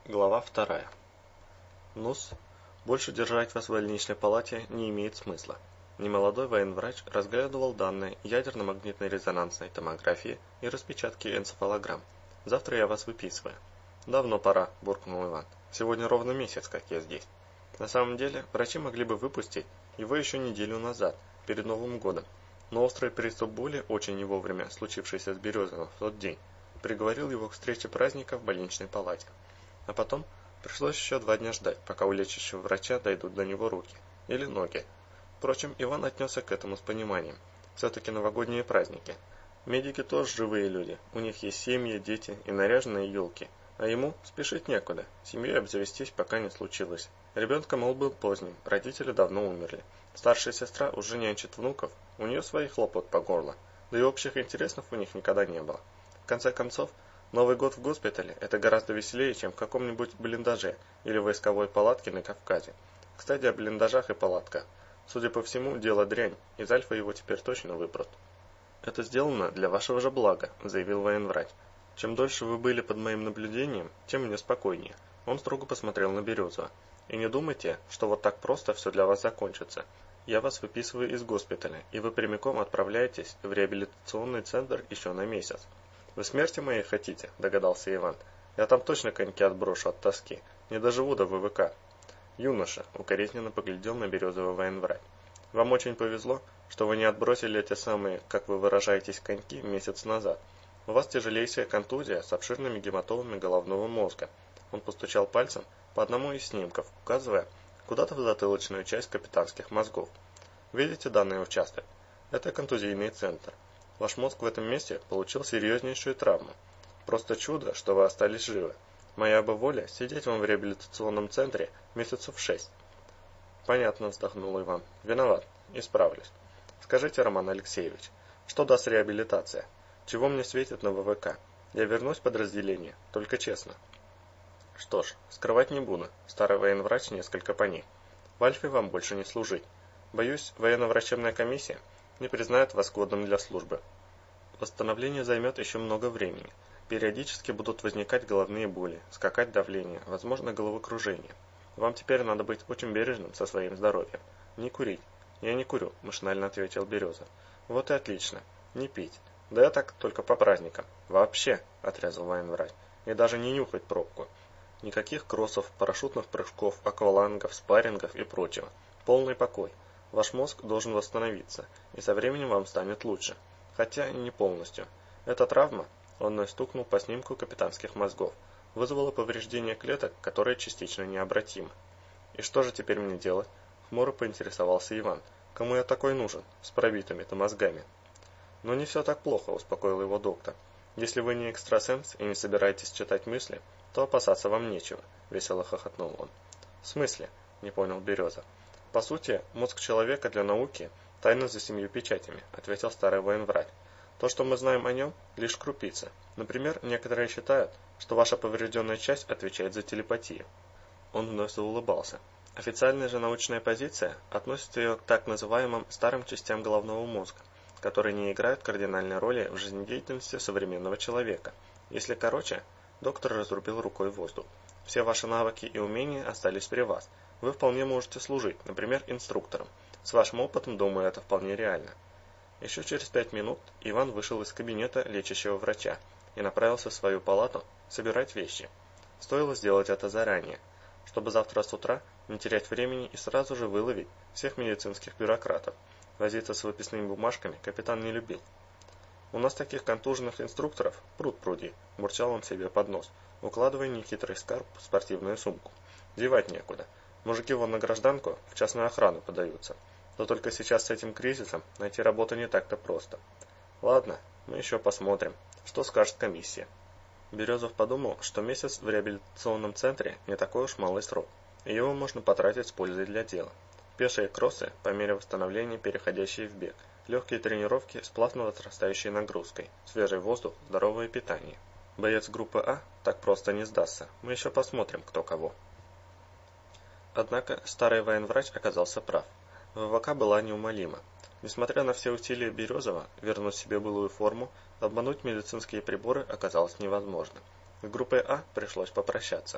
Глава 2. Ну-с, больше держать вас в больничной палате не имеет смысла. Немолодой военврач разглядывал данные ядерно-магнитной резонансной томографии и распечатки энцефалограмм. Завтра я вас выписываю. Давно пора, буркнул Иван. Сегодня ровно месяц, как я здесь. На самом деле, врачи могли бы выпустить его еще неделю назад, перед Новым годом. Но острый приступ боли, очень не вовремя случившийся с Березовым в тот день, приговорил его к встрече праздника в больничной палате. А потом пришлось еще 2 дня ждать, пока у лечащего врача дойдут до него руки. Или ноги. Впрочем, Иван отнесся к этому с пониманием. Все-таки новогодние праздники. Медики тоже живые люди. У них есть семьи, дети и наряженные елки. А ему спешить некуда. Семьей обзавестись пока не случилось. Ребенка, мол, был поздним. Родители давно умерли. Старшая сестра уже нянчит внуков. У нее своих хлопот по горло. Да и общих интересов у них никогда не было. В конце концов, Новый год в госпитале – это гораздо веселее, чем в каком-нибудь блиндаже или войсковой палатке на Кавказе. Кстати, о блиндажах и палатках. Судя по всему, дело дрянь, из Альфа его теперь точно выпрут. «Это сделано для вашего же блага», – заявил военврач. «Чем дольше вы были под моим наблюдением, тем мне спокойнее». Он строго посмотрел на Березова. «И не думайте, что вот так просто все для вас закончится. Я вас выписываю из госпиталя, и вы прямиком отправляетесь в реабилитационный центр еще на месяц». «Вы смерти моей хотите?» – догадался Иван. «Я там точно коньки отброшу от тоски. Не доживу до ВВК». «Юноша», – укоризненно поглядел на Березового военврач. «Вам очень повезло, что вы не отбросили эти самые, как вы выражаетесь, коньки месяц назад. У вас тяжелейшая контузия с обширными гематомами головного мозга». Он постучал пальцем по одному из снимков, указывая куда-то в затылочную часть капитанских мозгов. «Видите данный участок? Это контузийный центр. Ваш мозг в этом месте получил серьезнейшую травму. Просто чудо, что вы остались живы. Моя бы воля сидеть вам в реабилитационном центре месяцев 6. Понятно, вздохнул Иван. Виноват. Исправлюсь. Скажите, Роман Алексеевич, что даст реабилитация? Чего мне светит на ВВК? Я вернусь в подразделение, только честно. Что ж, скрывать не буду. Старый военврач несколько поник. В Альфе вам больше не служить. Боюсь, военно-врачебная комиссия не признает вас годным для службы. Восстановление займет еще много времени. Периодически будут возникать головные боли, скакать давление, возможно головокружение. Вам теперь надо быть очень бережным со своим здоровьем. Не курить. Я не курю, машинально ответил Береза. Вот и отлично. Не пить. Да я так только по праздникам. Вообще, отрезал военврач. И даже не нюхать пробку. Никаких кроссов, парашютных прыжков, аквалангов, спаррингов и прочего. Полный покой. Ваш мозг должен восстановиться, и со временем вам станет лучше. Хотя и не полностью. Эта травма, он стукнул по снимку капитанских мозгов, вызвала повреждение клеток, которые частично необратимы. И что же теперь мне делать? Хмуро поинтересовался Иван. Кому я такой нужен, с пробитыми-то мозгами? Но не все так плохо, успокоил его доктор. Если вы не экстрасенс и не собираетесь читать мысли, то опасаться вам нечего, весело хохотнул он. В смысле? Не понял Береза. По сути, мозг человека для науки – тайна за 7 печатями, ответил старый военврач. То, что мы знаем о нем, лишь крупица. Например, некоторые считают, что ваша поврежденная часть отвечает за телепатию. Он вновь заулыбался. Официальная же научная позиция относит ее к так называемым старым частям головного мозга, которые не играют кардинальной роли в жизнедеятельности современного человека. Если короче, доктор разрубил рукой воздух. Все ваши навыки и умения остались при вас. Вы вполне можете служить, например, инструктором. С вашим опытом, думаю, это вполне реально. Еще через 5 минут Иван вышел из кабинета лечащего врача и направился в свою палату собирать вещи. Стоило сделать это заранее, чтобы завтра с утра не терять времени и сразу же выловить всех медицинских бюрократов. Возиться с выписными бумажками капитан не любил. «У нас таких контуженных инструкторов пруд-пруди», – бурчал он себе под нос, укладывая нехитрый скарб в спортивную сумку. «Девать некуда. Мужики вон на гражданку в частную охрану подаются. Но только сейчас с этим кризисом найти работу не так-то просто. Ладно, мы еще посмотрим, что скажет комиссия». Березов подумал, что месяц в реабилитационном центре не такой уж малый срок, и его можно потратить с пользой для дела. Пешие кроссы, по мере восстановления переходящие в бег, легкие тренировки с плавно возрастающей нагрузкой, свежий воздух, здоровое питание. Боец группы А так просто не сдастся, мы еще посмотрим, кто кого. Однако старый военврач оказался прав. ВВК была неумолима. Несмотря на все усилия Березова вернуть себе былую форму, обмануть медицинские приборы оказалось невозможно. С группой А пришлось попрощаться.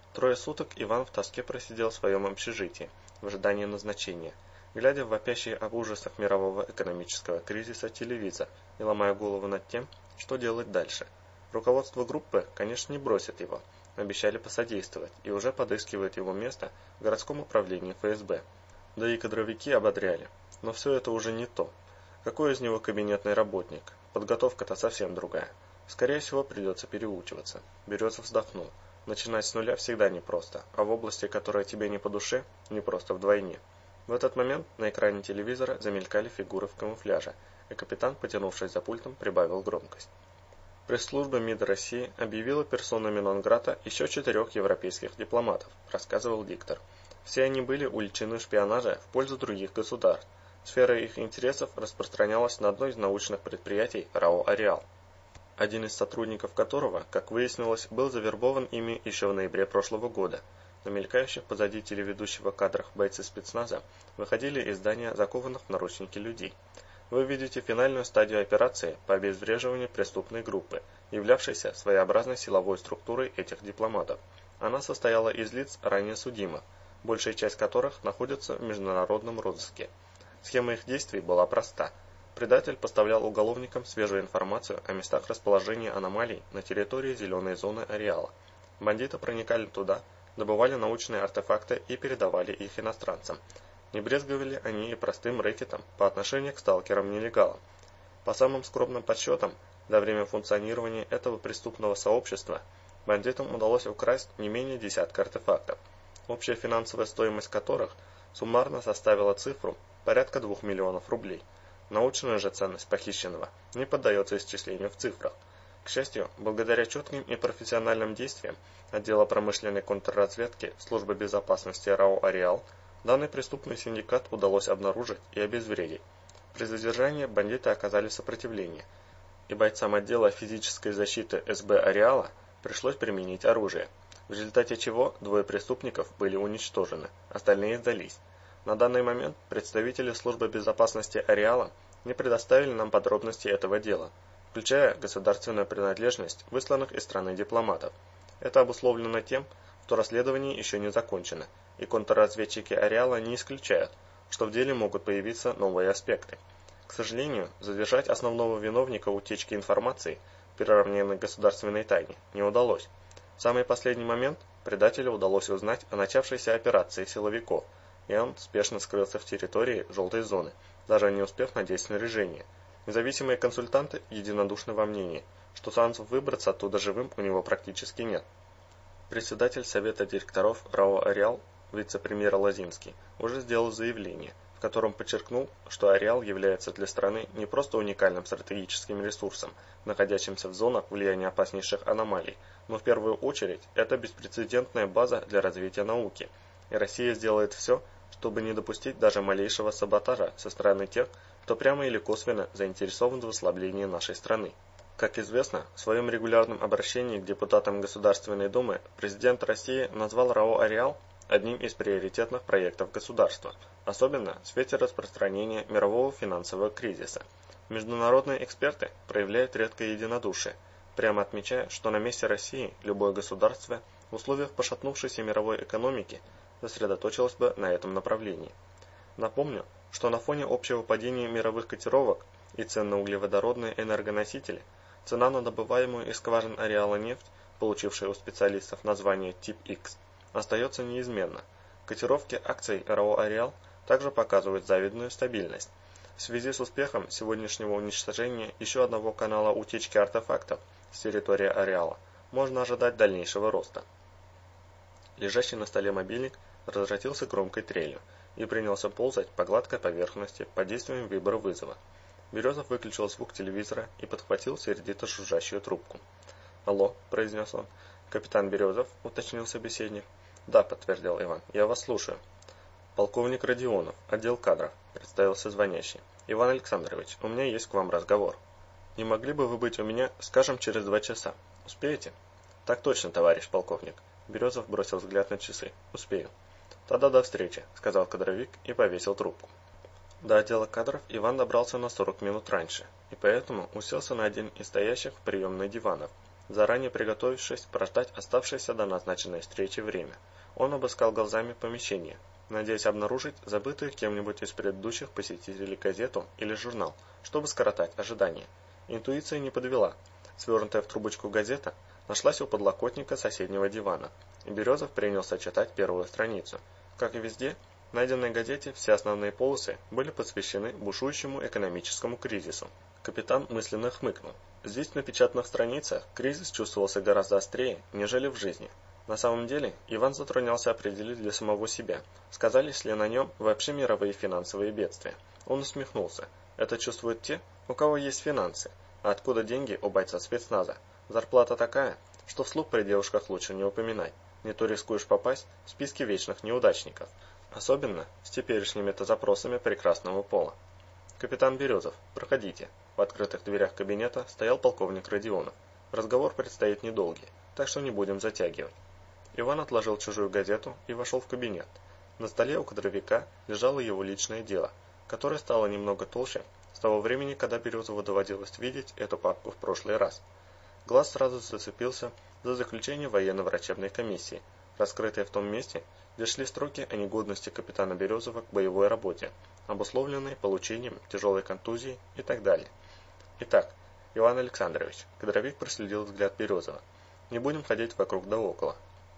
Трое суток Иван в тоске просидел в своем общежитии, в ожидании назначения, глядя в вопящий об ужасах мирового экономического кризиса телевизор и ломая голову над тем, что делать дальше. Руководство группы, конечно, не бросит его, обещали посодействовать и уже подыскивают его место в городском управлении ФСБ. Да и кадровики ободряли. Но все это уже не то. Какой из него кабинетный работник? Подготовка-то совсем другая. Скорее всего, придется переучиваться. Березов вздохнул. Начинать с нуля всегда непросто, а в области, которая тебе не по душе, непросто вдвойне. В этот момент на экране телевизора замелькали фигуры в камуфляже, и капитан, потянувшись за пультом, прибавил громкость. Пресс-служба МИД России объявила персонами нон-грата еще 4 европейских дипломатов, рассказывал диктор. Все они были уличены в шпионаже в пользу других государств. Сфера их интересов распространялась на одно из научных предприятий РАО «Ареал», один из сотрудников которого, как выяснилось, был завербован ими еще в ноябре прошлого года. На мелькающих позади телеведущего кадрах бойцы спецназа выходили из здания закованных в наручники людей. Вы видите финальную стадию операции по обезвреживанию преступной группы, являвшейся своеобразной силовой структурой этих дипломатов. Она состояла из лиц ранее судимых, большая часть которых находится в международном розыске. Схема их действий была проста. Предатель поставлял уголовникам свежую информацию о местах расположения аномалий на территории зеленой зоны ареала. Бандиты проникали туда, добывали научные артефакты и передавали их иностранцам. Не брезговали они и простым рэкетом по отношению к сталкерам-нелегалам. По самым скромным подсчетам, за время функционирования этого преступного сообщества бандитам удалось украсть не менее десятка артефактов, общая финансовая стоимость которых суммарно составила цифру порядка 2 миллионов рублей. Научная же ценность похищенного не поддается исчислению в цифрах. К счастью, благодаря четким и профессиональным действиям отдела промышленной контрразведки Службы безопасности РАО «Ареал» данный преступный синдикат удалось обнаружить и обезвредить. При задержании бандиты оказали сопротивление, и бойцам отдела физической защиты СБ «Ареала» пришлось применить оружие, в результате чего 2 преступников были уничтожены, остальные сдались. На данный момент представители Службы безопасности «Ареала» не предоставили нам подробности этого дела, включая государственную принадлежность высланных из страны дипломатов. Это обусловлено тем, что расследование еще не закончено, и контрразведчики «Ареала» не исключают, что в деле могут появиться новые аспекты. К сожалению, задержать основного виновника утечки информации, приравненной к государственной тайне, не удалось. В самый последний момент предателю удалось узнать о начавшейся операции силовиков, и он спешно скрылся в территории желтой зоны, даже не успев надеть снаряжение. Независимые консультанты единодушны во мнении, что шансов выбраться оттуда живым у него практически нет. Председатель Совета директоров РАО «Ареал», вице-премьер Лозинский, уже сделал заявление, в котором подчеркнул, что «Ареал» является для страны не просто уникальным стратегическим ресурсом, находящимся в зонах влияния опаснейших аномалий, но в первую очередь это беспрецедентная база для развития науки, и Россия сделает все, чтобы не допустить даже малейшего саботажа со стороны тех, кто прямо или косвенно заинтересован в ослаблении нашей страны. Как известно, в своем регулярном обращении к депутатам Государственной Думы президент России назвал РАО «Ареал» одним из приоритетных проектов государства, особенно в свете распространения мирового финансового кризиса. Международные эксперты проявляют редкое единодушие, прямо отмечая, что на месте России любое государство в условиях пошатнувшейся мировой экономики сосредоточилось бы на этом направлении. Напомню, что на фоне общего падения мировых котировок и цен на углеводородные энергоносители, цена на добываемую из скважин «Ареала» нефть, получившая у специалистов название тип X, остается неизменна. Котировки акций РАО «Ареал» также показывают завидную стабильность. В связи с успехом сегодняшнего уничтожения еще одного канала утечки артефактов с территории «Ареала» можно ожидать дальнейшего роста. Лежащий на столе мобильник разразился громкой трелью и принялся ползать по гладкой поверхности под действием вибровызова. Березов выключил звук телевизора и подхватил сердито жужжащую трубку. «Алло», — произнес он. «Капитан Березов», — уточнил собеседник. «Да», — подтвердил Иван, — «я вас слушаю». «Полковник Родионов, отдел кадров», — представился звонящий. «Иван Александрович, у меня есть к вам разговор. Не могли бы вы быть у меня, скажем, через 2 часа? Успеете?» «Так точно, товарищ полковник». Березов бросил взгляд на часы. «Успею». «Тогда до встречи», — сказал кадровик и повесил трубку. До отдела кадров Иван добрался на 40 минут раньше, и поэтому уселся на один из стоящих в приемной диванов. заранее приготовившись прождать оставшееся до назначенной встречи время. Он обыскал глазами помещение, надеясь обнаружить забытую кем-нибудь из предыдущих посетителей газету или журнал, чтобы скоротать ожидания. Интуиция не подвела. Свернутая в трубочку газета нашлась у подлокотника соседнего дивана, и Березов принялся читать первую страницу. Как и везде, в найденной газете все основные полосы были посвящены бушующему экономическому кризису. Капитан мысленно хмыкнул. Здесь, на печатных страницах, кризис чувствовался гораздо острее, нежели в жизни. На самом деле, Иван затруднялся определить для самого себя, сказались ли на нем вообще мировые финансовые бедствия. Он усмехнулся. Это чувствуют те, у кого есть финансы. А откуда деньги у бойца спецназа? Зарплата такая, что вслух при девушках лучше не упоминать. Не то рискуешь попасть в списки вечных неудачников. Особенно с теперешними-то запросами прекрасного пола. «Капитан Березов, проходите». В открытых дверях кабинета стоял полковник Родионов. Разговор предстоит недолгий, так что не будем затягивать. Иван отложил чужую газету и вошел в кабинет. На столе у кадровика лежало его личное дело, которое стало немного толще с того времени, когда Березову доводилось видеть эту папку в прошлый раз. Глаз сразу зацепился за заключение военно-врачебной комиссии, раскрытое в том месте, где шли строки о негодности капитана Березова к боевой работе, обусловленной получением тяжелой контузии и так далее. Итак, Иван Александрович, кадровик проследил взгляд Березова. Не будем ходить вокруг да около.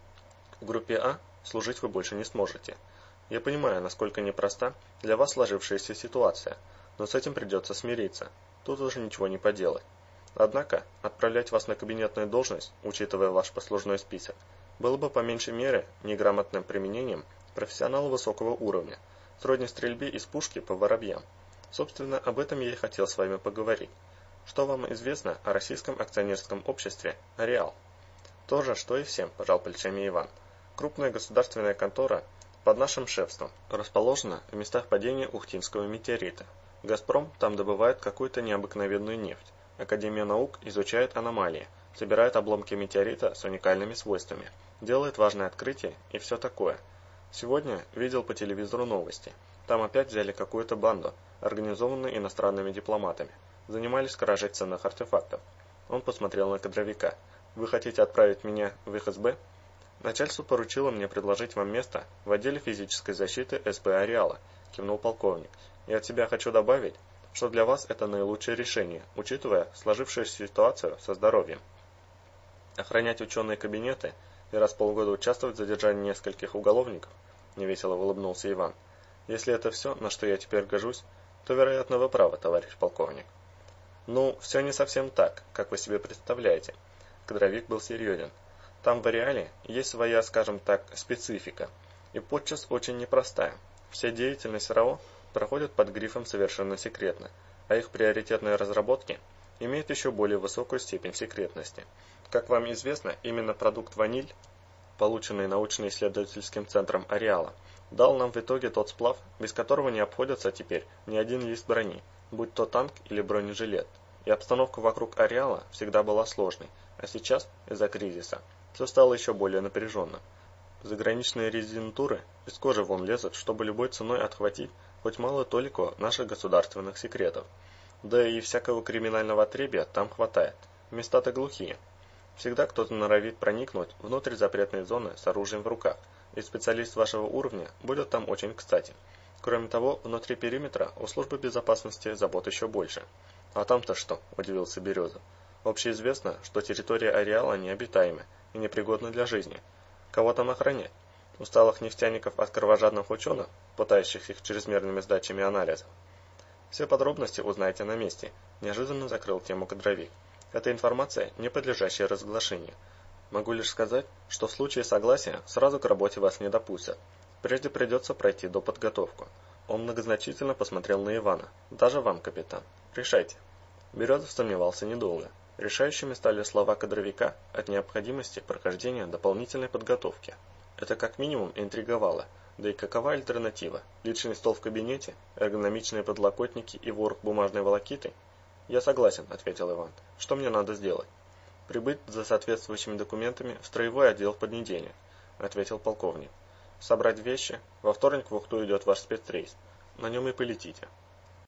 В группе А служить вы больше не сможете. Я понимаю, насколько непроста для вас сложившаяся ситуация, но с этим придется смириться. Тут уже ничего не поделать. Однако, отправлять вас на кабинетную должность, учитывая ваш послужной список, было бы по меньшей мере неграмотным применением профессионала высокого уровня, сродни стрельбе из пушки по воробьям. Собственно, об этом я и хотел с вами поговорить. Что вам известно о российском акционерском обществе «Ареал»? То же, что и всем, пожал плечами Иван. Крупная государственная контора под нашим шефством расположена в местах падения Ухтинского метеорита. «Газпром» там добывает какую-то необыкновенную нефть. Академия наук изучает аномалии, собирает обломки метеорита с уникальными свойствами, делает важные открытия и все такое. Сегодня видел по телевизору новости. Там опять взяли какую-то банду, организованную иностранными дипломатами. Занимались кражей ценных артефактов. Он посмотрел на кадровика. «Вы хотите отправить меня в ФСБ?» «Начальство поручило мне предложить вам место в отделе физической защиты СБ «Ареала», — кивнул полковник. «И от себя хочу добавить, что для вас это наилучшее решение, учитывая сложившуюся ситуацию со здоровьем. Охранять ученые кабинеты и раз в полгода участвовать в задержании нескольких уголовников?» — невесело улыбнулся Иван. «Если это все, на что я теперь гожусь, то, вероятно, вы правы, товарищ полковник». «Ну, все не совсем так, как вы себе представляете». Кадровик был серьезен. «Там в «Ареале» есть своя, скажем так, специфика, и подчас очень непростая. Вся деятельность РАО проходит под грифом «совершенно секретно», а их приоритетные разработки имеют еще более высокую степень секретности. Как вам известно, именно продукт «Ваниль», полученный научно-исследовательским центром «Ареала», дал нам в итоге тот сплав, без которого не обходится теперь ни один лист брони, будь то танк или бронежилет. И обстановка вокруг «Ареала» всегда была сложной, а сейчас, из-за кризиса, все стало еще более напряженным. Заграничные резидентуры из кожи вон лезут, чтобы любой ценой отхватить хоть малую толику наших государственных секретов. Да и всякого криминального отребья там хватает. Места-то глухие. Всегда кто-то норовит проникнуть внутрь запретной зоны с оружием в руках, и специалист вашего уровня будет там очень кстати. Кроме того, внутри периметра у службы безопасности забот еще больше. «А там-то что?» – удивился Березов. «Общеизвестно, что территория «Ареала» необитаема и непригодна для жизни. Кого там охранять? Усталых нефтяников от кровожадных ученых, пытающихся их чрезмерными сдачами анализов?» «Все подробности узнаете на месте», – неожиданно закрыл тему кадровик. «Эта информация, не подлежащая разглашению. Могу лишь сказать, что в случае согласия сразу к работе вас не допустят. Прежде придется пройти доподготовку». Он многозначительно посмотрел на Ивана. «Даже вам, капитан. Решайте». Березов сомневался недолго. Решающими стали слова кадровика от необходимости прохождения дополнительной подготовки. Это как минимум интриговало. Да и какова альтернатива? Личный стол в кабинете, эргономичные подлокотники и ворох бумажной волокиты? «Я согласен», — ответил Иван. «Что мне надо сделать?» «Прибыть за соответствующими документами в строевой отдел в понедельник», — ответил полковник. «Собрать вещи. Во вторник в Ухту идет ваш спецрейс. На нем и полетите».